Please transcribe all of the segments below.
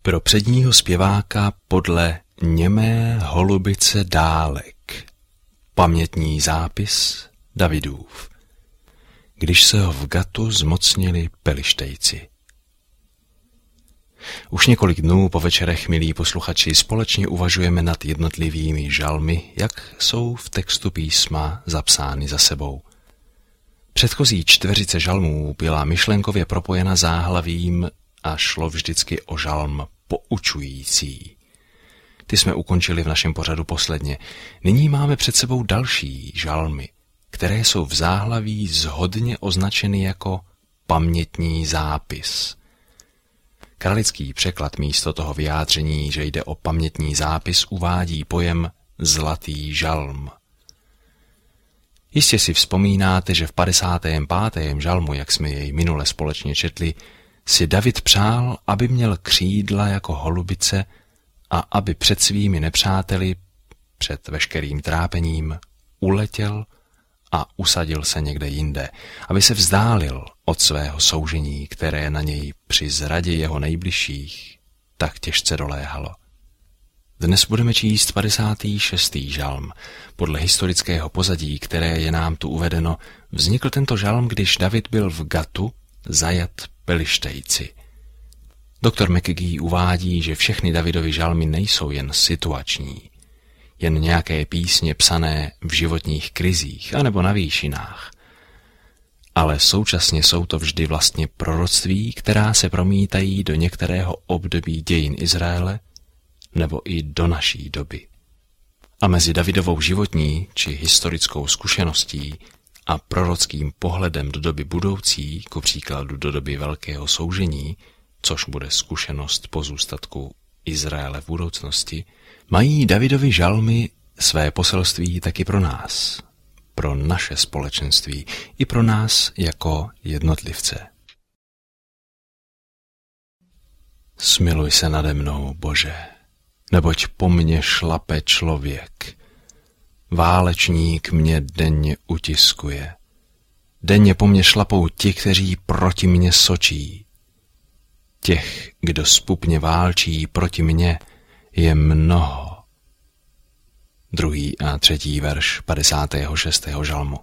Pro předního zpěváka podle Němé holubice Dálek. Pamětní zápis Davidův. Když se ho v Gatu zmocnili Pelištejci. Už několik dnů po večerech, milí posluchači, společně uvažujeme nad jednotlivými žalmy, jak jsou v textu písma zapsány za sebou. Předchozí čtveřice žalmů byla myšlenkově propojena záhlavím a šlo vždycky o žalm poučující. Ty jsme ukončili v našem pořadu posledně. Nyní máme před sebou další žalmy, které jsou v záhlaví shodně označeny jako pamětní zápis. Kralický překlad místo toho vyjádření, že jde o pamětní zápis, uvádí pojem zlatý žalm. Jistě si vzpomínáte, že v 55. žalmu, jak jsme jej minule společně četli, si David přál, aby měl křídla jako holubice a aby před svými nepřáteli, před veškerým trápením, uletěl a usadil se někde jinde, aby se vzdálil od svého soužení, které na něj při zradě jeho nejbližších tak těžce doléhalo. Dnes budeme číst 56. žalm. Podle historického pozadí, které je nám tu uvedeno, vznikl tento žalm, když David byl v Gatu zajat Pelištejci. Doktor McGee uvádí, že všechny Davidovy žalmy nejsou jen situační, jen nějaké písně psané v životních krizích anebo na výšinách. Ale současně jsou to vždy vlastně proroctví, která se promítají do některého období dějin Izraele nebo i do naší doby. A mezi Davidovou životní či historickou zkušeností a prorockým pohledem do doby budoucí, ku příkladu do doby velkého soužení, což bude zkušenost pozůstatku Izraele v budoucnosti, mají Davidovy žalmy své poselství taky pro nás, pro naše společenství i pro nás jako jednotlivce. Smiluj se nade mnou, Bože, neboť po mně šlape člověk. Válečník mě denně utiskuje. Denně po mně šlapou ti, kteří proti mně sočí. Těch, kdo zpupně válčí proti mně, je mnoho. 2. a 3. verš 56. žalmu.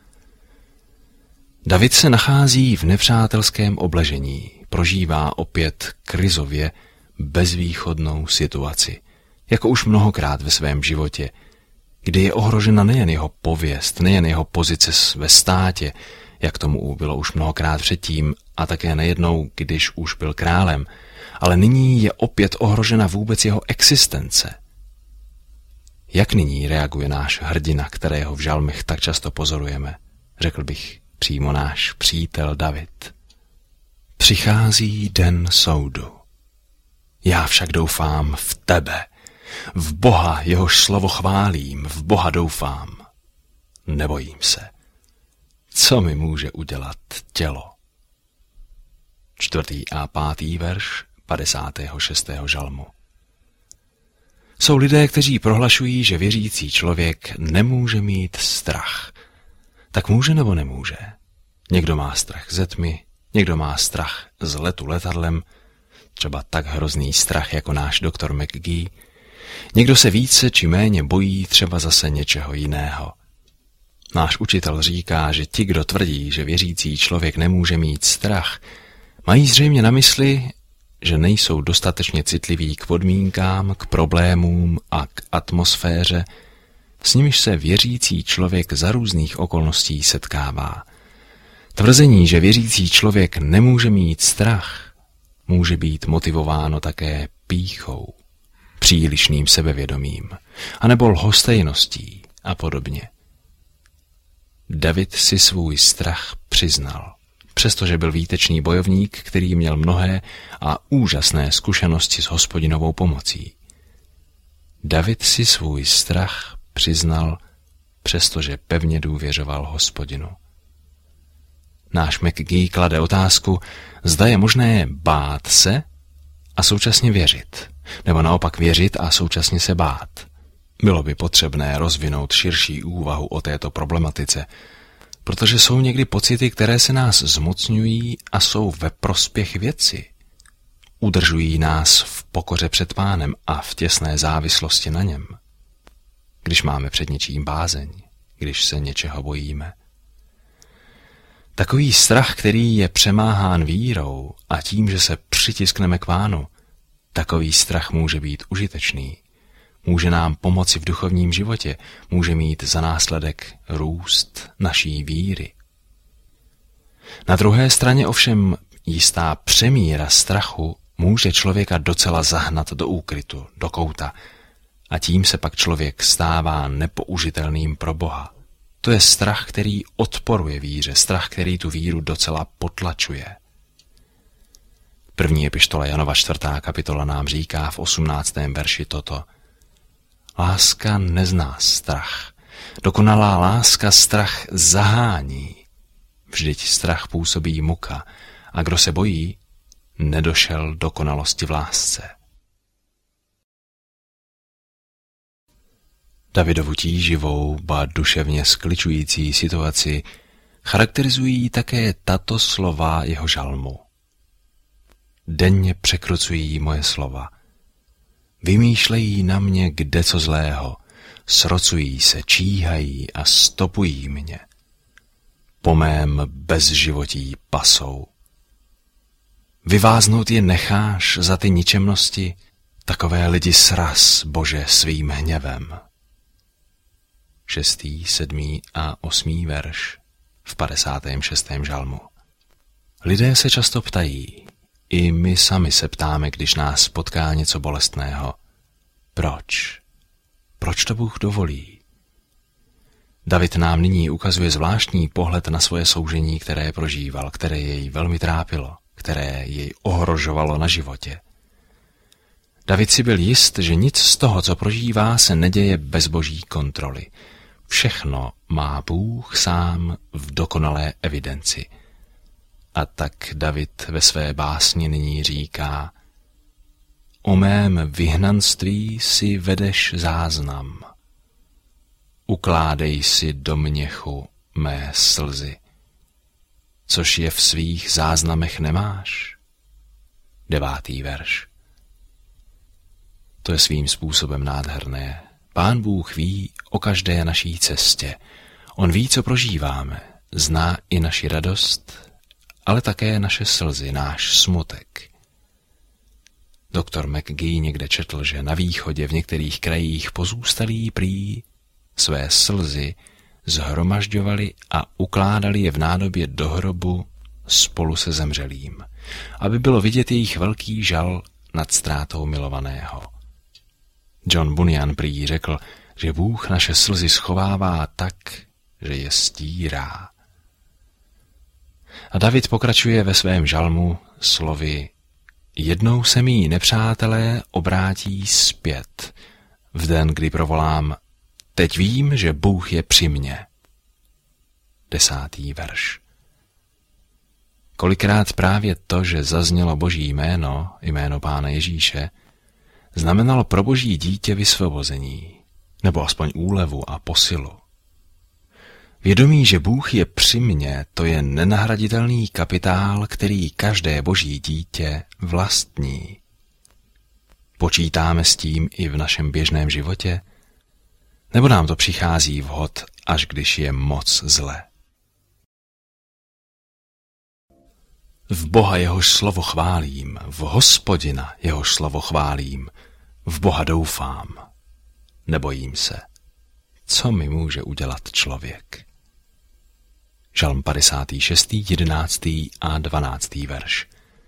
David se nachází v nepřátelském obležení, prožívá opět krizově bezvýchodnou situaci, jako už mnohokrát ve svém životě, kdy je ohrožena nejen jeho pověst, nejen jeho pozice ve státě, jak tomu bylo už mnohokrát předtím a také nejednou, když už byl králem, ale nyní je opět ohrožena vůbec jeho existence. Jak nyní reaguje náš hrdina, kterého v žalmech tak často pozorujeme? Řekl bych přímo náš přítel David. Přichází den soudu. Já však doufám v tebe. V Boha, jehož slovo chválím, v Boha doufám. Nebojím se. Co mi může udělat tělo? 4. a 5. verš 56. žalmu. Jsou lidé, kteří prohlašují, že věřící člověk nemůže mít strach. Tak může nebo nemůže? Někdo má strach ze tmy, někdo má strach z letu letadlem, třeba tak hrozný strach jako náš doktor McGee. Někdo se více či méně bojí třeba zase něčeho jiného. Náš učitel říká, že ti, kdo tvrdí, že věřící člověk nemůže mít strach, mají zřejmě na mysli, že nejsou dostatečně citliví k podmínkám, k problémům a k atmosféře, s nimiž se věřící člověk za různých okolností setkává. Tvrzení, že věřící člověk nemůže mít strach, může být motivováno také pýchou, přílišným sebevědomím, anebo lhostejností a podobně. David si svůj strach přiznal, přestože byl výtečný bojovník, který měl mnohé a úžasné zkušenosti s Hospodinovou pomocí. David si svůj strach přiznal, přestože pevně důvěřoval Hospodinu. Náš McGee klade otázku, zda je možné bát se a současně věřit, nebo naopak věřit a současně se bát. Bylo by potřebné rozvinout širší úvahu o této problematice, protože jsou někdy pocity, které se nás zmocňují a jsou ve prospěch věci. udržují nás v pokoře před Pánem a v těsné závislosti na něm. Když máme před něčím bázeň, když se něčeho bojíme. Takový strach, který je přemáhán vírou a tím, že se přitiskneme k Pánu, takový strach může být užitečný. Může nám pomoci v duchovním životě, může mít za následek růst naší víry. Na druhé straně ovšem jistá přemíra strachu může člověka docela zahnat do úkrytu, do kouta, a tím se pak člověk stává nepoužitelným pro Boha. To je strach, který odporuje víře, strach, který tu víru docela potlačuje. První epištola Janova 4. kapitola nám říká v 18. verši toto. Láska nezná strach. Dokonalá láska strach zahání. Vždyť strach působí muka a kdo se bojí, nedošel dokonalosti v lásce. Davidovu tíživou, ba duševně skličující situaci charakterizují také tato slova jeho žalmu. Denně překrucují moje slova. Vymýšlejí na mě kdeco zlého, srocují se, číhají a stopují mě. Po mém bezživotí pasou. Vyváznout je necháš za ty ničemnosti, takové lidi sraz, Bože, svým hněvem. 6., 7. a 8. verš v 56. žalmu. Lidé se často ptají, i my sami se ptáme, když nás potká něco bolestného. Proč? Proč to Bůh dovolí? David nám nyní ukazuje zvláštní pohled na svoje soužení, které prožíval, které jej velmi trápilo, které jej ohrožovalo na životě. David si byl jist, že nic z toho, co prožívá, se neděje bez boží kontroly. Všechno má Bůh sám v dokonalé evidenci. A tak David ve své básni nyní říká: O mém vyhnanství si vedeš záznam. Ukládej si do měchu mé slzy. Což je v svých záznamech nemáš. 9. verš. To je svým způsobem nádherné. Pán Bůh ví o každé naší cestě. On ví, co prožíváme. Zná i naši radost, ale také naše slzy, náš smutek. Doktor McGee někde četl, že na východě v některých krajích pozůstalí prý své slzy zhromažďovali a ukládali je v nádobě do hrobu spolu se zemřelým, aby bylo vidět jejich velký žal nad ztrátou milovaného. John Bunyan prý řekl, že Bůh naše slzy schovává tak, že je stírá. A David pokračuje ve svém žalmu slovy: Jednou se mí nepřátelé obrátí zpět, v den, kdy provolám: Teď vím, že Bůh je při mně. 10. verš. Kolikrát právě to, že zaznělo Boží jméno, jméno Pána Ježíše, znamenalo pro Boží dítě vysvobození, nebo aspoň úlevu a posilu. Vědomí, že Bůh je při mně, to je nenahraditelný kapitál, který každé Boží dítě vlastní. Počítáme s tím i v našem běžném životě? Nebo nám to přichází vhod, až když je moc zle? V Boha jehož slovo chválím, v Hospodina jehož slovo chválím, v Boha doufám. Nebojím se. Co mi může udělat člověk? Žalm 56., 11. a 12. verš.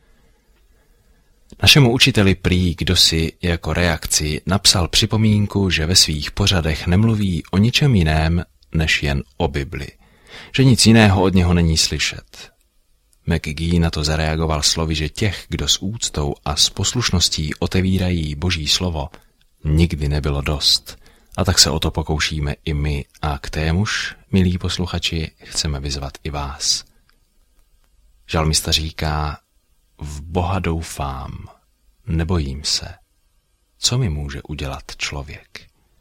Našemu učiteli prý kdosi jako reakci napsal připomínku, že ve svých pořadech nemluví o ničem jiném, než jen o Bibli. Že nic jiného od něho není slyšet. McGee na to zareagoval slovy, že těch, kdo s úctou a s poslušností otevírají Boží slovo, nikdy nebylo dost. A tak se o to pokoušíme i my a k témuž, milí posluchači, chceme vyzvat i vás. Žalmista říká: v Boha doufám, nebojím se. Co mi může udělat člověk?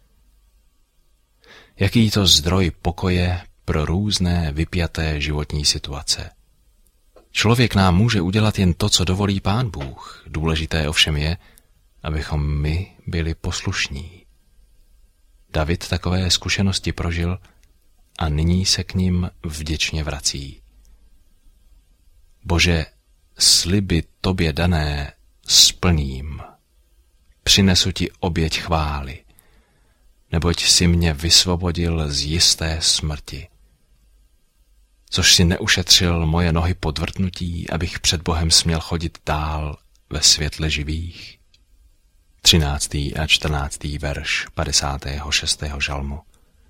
Jaký to zdroj pokoje pro různé vypjaté životní situace? Člověk nám může udělat jen to, co dovolí Pán Bůh. Důležité ovšem je, abychom my byli poslušní. David takové zkušenosti prožil a nyní se k nim vděčně vrací. Bože, sliby tobě dané splním. Přinesu ti oběť chvály, neboť si mě vysvobodil z jisté smrti. Což si neušetřil moje nohy podvrtnutí, abych před Bohem směl chodit dál ve světle živých. 13. a 14. verš 56. žalmu.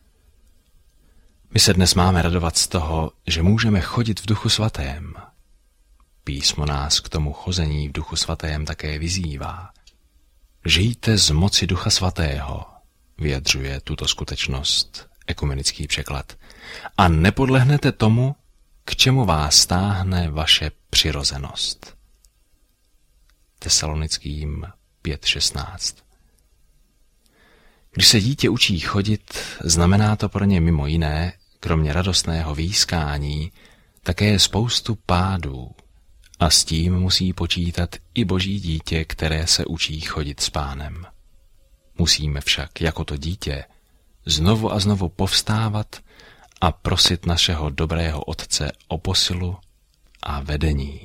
My se dnes máme radovat z toho, že můžeme chodit v Duchu svatém. Písmo nás k tomu chození v Duchu svatém také vyzývá. Žijte z moci Ducha svatého, vyjadřuje tuto skutečnost ekumenický překlad, a nepodlehnete tomu, k čemu vás táhne vaše přirozenost. Tesalonickým 5:16. Když se dítě učí chodit, znamená to pro ně mimo jiné, kromě radostného výskání, také spoustu pádů. A s tím musí počítat i Boží dítě, které se učí chodit s Pánem. Musíme však, jako to dítě, znovu a znovu povstávat a prosit našeho dobrého Otce o posilu a vedení.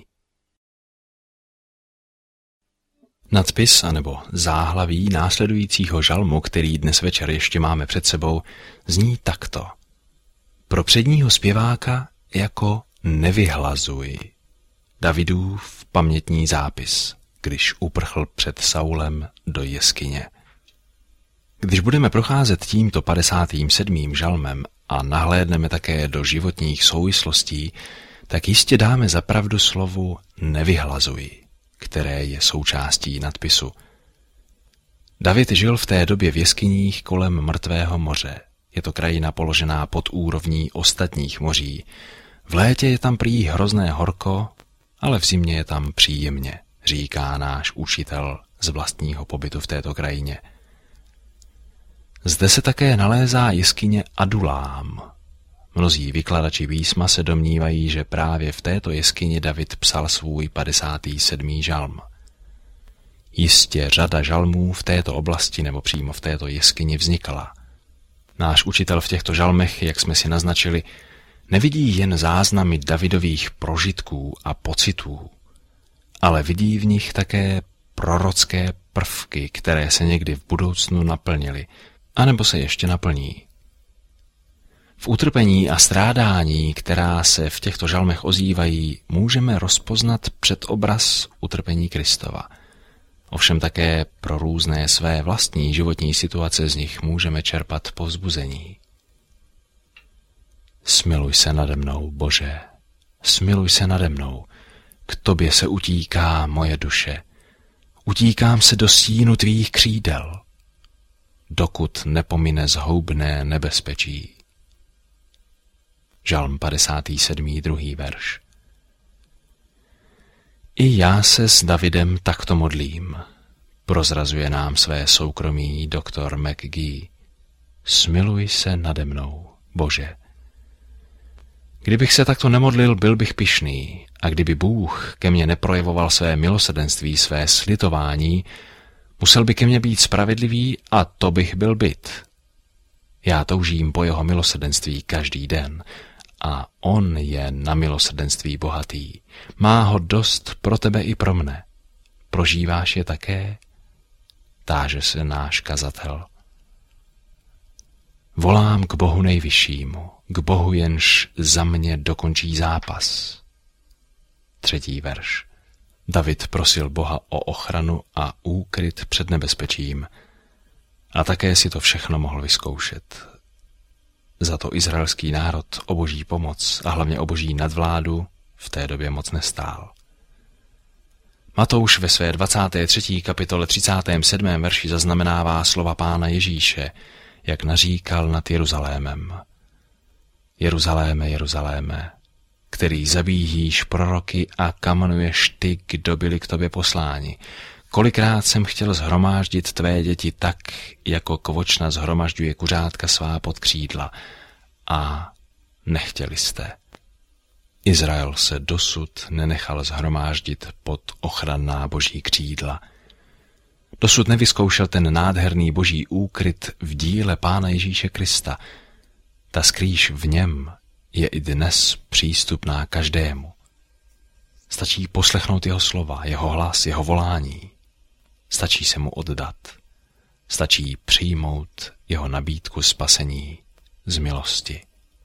Nadpis anebo záhlaví následujícího žalmu, který dnes večer ještě máme před sebou, zní takto. Pro předního zpěváka jako nevyhlazuj. Davidův pamětní zápis, když uprchl před Saulem do jeskyně. Když budeme procházet tímto 57. žalmem a nahlédneme také do životních souvislostí, tak jistě dáme za pravdu slovu nevyhlazuj, které je součástí nadpisu. David žil v té době v jeskyních kolem Mrtvého moře. Je to krajina položená pod úrovní ostatních moří. V létě je tam prý hrozné horko, ale v zimě je tam příjemně, říká náš učitel z vlastního pobytu v této krajině. Zde se také nalézá jeskyně Adulám. Mnozí vykladači písma se domnívají, že právě v této jeskyni David psal svůj 57. žalm. Jistě řada žalmů v této oblasti nebo přímo v této jeskyni vznikala. Náš učitel v těchto žalmech, jak jsme si naznačili, nevidí jen záznamy Davidových prožitků a pocitů, ale vidí v nich také prorocké prvky, které se někdy v budoucnu naplnily, anebo se ještě naplní. V utrpení a strádání, která se v těchto žalmech ozývají, můžeme rozpoznat předobraz utrpení Kristova. Ovšem také pro různé své vlastní životní situace z nich můžeme čerpat povzbuzení. Smiluj se nade mnou, Bože, smiluj se nade mnou, k tobě se utíká moje duše, utíkám se do stínu tvých křídel, dokud nepomine zhoubné nebezpečí. Žalm 57. 2. verš. I já se s Davidem takto modlím, prozrazuje nám své soukromí doktor McGee. Smiluj se nade mnou, Bože. Kdybych se takto nemodlil, byl bych pyšný, a kdyby Bůh ke mně neprojevoval své milosrdenství, své slitování, musel by ke mně být spravedlivý a to bych byl byt. Já toužím po jeho milosrdenství každý den a on je na milosrdenství bohatý. Má ho dost pro tebe i pro mne. Prožíváš je také? Táže se náš kazatel. Volám k Bohu nejvyššímu, k Bohu, jenž za mě dokončí zápas. 3. verš. David prosil Boha o ochranu a úkryt před nebezpečím a také si to všechno mohl vyzkoušet. Za to izraelský národ o boží pomoc a hlavně o boží nadvládu v té době moc nestál. Matouš ve své 23. kapitole 37. verši zaznamenává slova Pána Ježíše, jak naříkal nad Jeruzalémem. Jeruzaléme, Jeruzaléme, který zabíjíš proroky a kamenuješ ty, kdo byli k tobě posláni. Kolikrát jsem chtěl shromáždit tvé děti tak, jako kvočna shromažďuje kuřátka svá pod křídla, a nechtěli jste. Izrael se dosud nenechal shromáždit pod ochranná boží křídla. Dosud nevyzkoušel ten nádherný boží úkryt v díle Pána Ježíše Krista. Ta skrýš v něm je i dnes přístupná každému. Stačí poslechnout jeho slova, jeho hlas, jeho volání. Stačí se mu oddat. Stačí přijmout jeho nabídku spasení z milosti.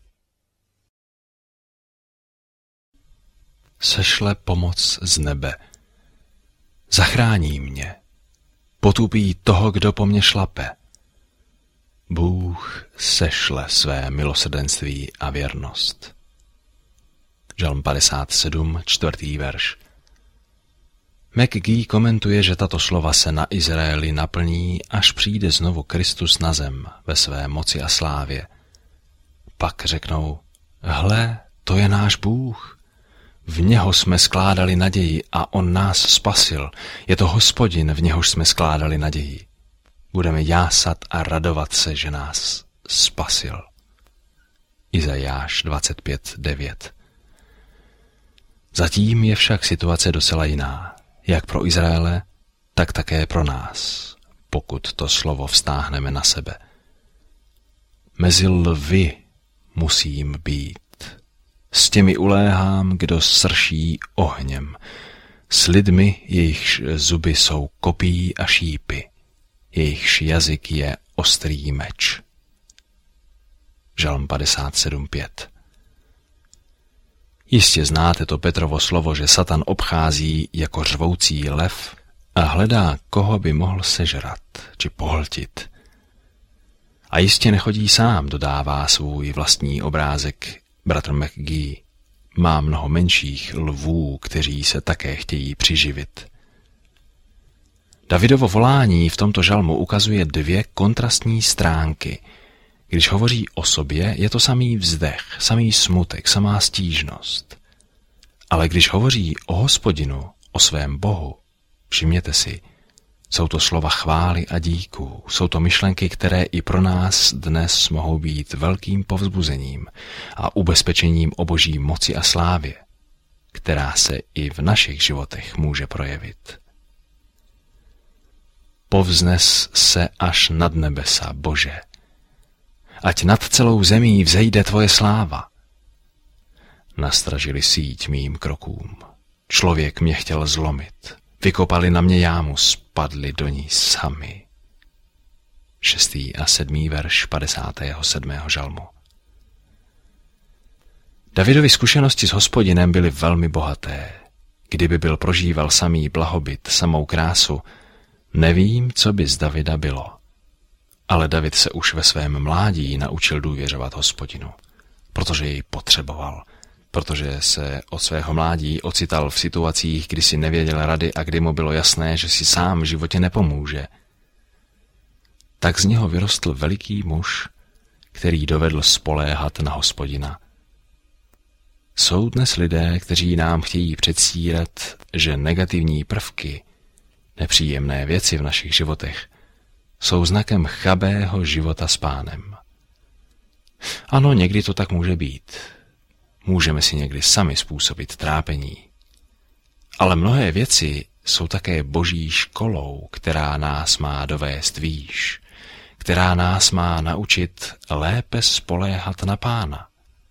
Sešle pomoc z nebe. Zachrání mě. Potupí toho, kdo po mně šlape. Bůh sešle své milosrdenství a věrnost. Žalm 57, 4. verš. McGee komentuje, že tato slova se na Izraeli naplní, až přijde znovu Kristus na zem ve své moci a slávě. Pak řeknou, hle, to je náš Bůh. V něho jsme skládali naději a on nás spasil. Je to Hospodin, v něhož jsme skládali naději. Budeme jásat a radovat se, že nás spasil. Izajáš 25:9. Zatím je však situace docela jiná, jak pro Izraele, tak také pro nás, pokud to slovo vztáhneme na sebe. Mezi lvy musím být. S těmi uléhám, kdo srší ohněm. S lidmi, jejichž zuby jsou kopí a šípy. Jejichž jazyk je ostrý meč. Žalm 57:5. Jistě znáte to Petrovo slovo, že Satan obchází jako řvoucí lev a hledá, koho by mohl sežrat či pohltit. A jistě nechodí sám, dodává svůj vlastní obrázek bratr McGee. Má mnoho menších lvů, kteří se také chtějí přiživit. Davidovo volání v tomto žalmu ukazuje dvě kontrastní stránky. Když hovoří o sobě, je to samý vzdech, samý smutek, samá stížnost. Ale když hovoří o Hospodinu, o svém Bohu, všimněte si, jsou to slova chvály a díků, jsou to myšlenky, které i pro nás dnes mohou být velkým povzbuzením a ubezpečením o boží moci a slávě, která se i v našich životech může projevit. Povznes se až nad nebesa, Bože. Ať nad celou zemí vzejde tvoje sláva. Nastražili síť mým krokům. Člověk mě chtěl zlomit. Vykopali na mě jámu, spadli do ní sami. 6. a 7. verš 57. žalmu. Davidovy zkušenosti s Hospodinem byly velmi bohaté. Kdyby byl prožíval samý blahobyt, samou krásu, nevím, co by z Davida bylo. Ale David se už ve svém mládí naučil důvěřovat Hospodinu, protože jej potřeboval, protože se od svého mládí ocital v situacích, kdy si nevěděl rady a kdy mu bylo jasné, že si sám v životě nepomůže. Tak z něho vyrostl veliký muž, který dovedl spoléhat na Hospodina. Jsou dnes lidé, kteří nám chtějí předstírat, že negativní prvky, nepříjemné věci v našich životech jsou znakem chabého života s Pánem. Ano, někdy to tak může být. Můžeme si někdy sami způsobit trápení. Ale mnohé věci jsou také boží školou, která nás má dovést výš, která nás má naučit lépe spoléhat na Pána.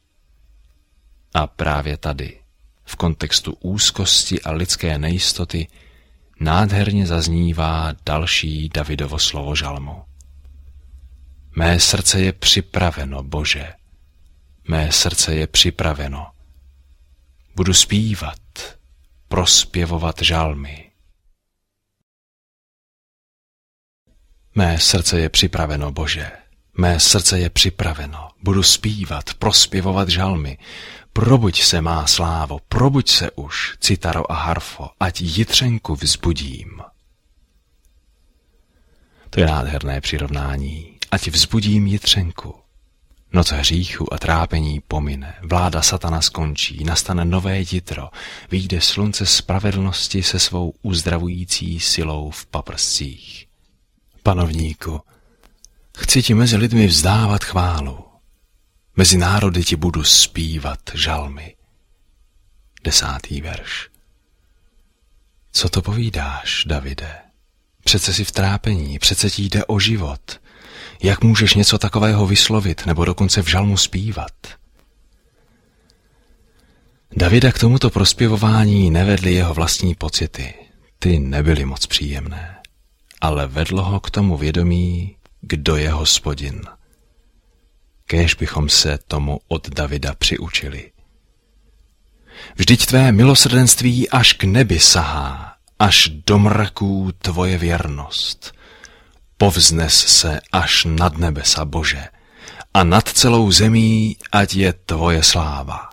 A právě tady, v kontextu úzkosti a lidské nejistoty, nádherně zaznívá další Davidovo slovo žalmu. Mé srdce je připraveno, Bože. Mé srdce je připraveno. Budu zpívat, prospěvovat žalmy. Mé srdce je připraveno, Bože. Mé srdce je připraveno. Budu zpívat, prospěvovat žalmy. Probuď se, má slávo, probuď se už, citaro a harfo, ať jitřenku vzbudím. To je nádherné přirovnání. Ať vzbudím jitřenku. Noc hříchu a trápení pomine, vláda satana skončí, nastane nové jitro, vyjde slunce spravedlnosti se svou uzdravující silou v paprscích. Panovníku, chci ti mezi lidmi vzdávat chválu. Mezi národy ti budu zpívat žalmy. 10. verš. Co to povídáš, Davide? Přece jsi v trápení, přece ti jde o život. Jak můžeš něco takového vyslovit, nebo dokonce v žalmu zpívat? Davida k tomuto prospěvování nevedly jeho vlastní pocity. Ty nebyly moc příjemné, ale vedlo ho k tomu vědomí, kdo je Hospodin. Kéž bychom se tomu od Davida přiučili. Vždyť tvé milosrdenství až k nebi sahá, až do mraků tvoje věrnost. Povznes se až nad nebesa, Bože, a nad celou zemí ať je tvoje sláva.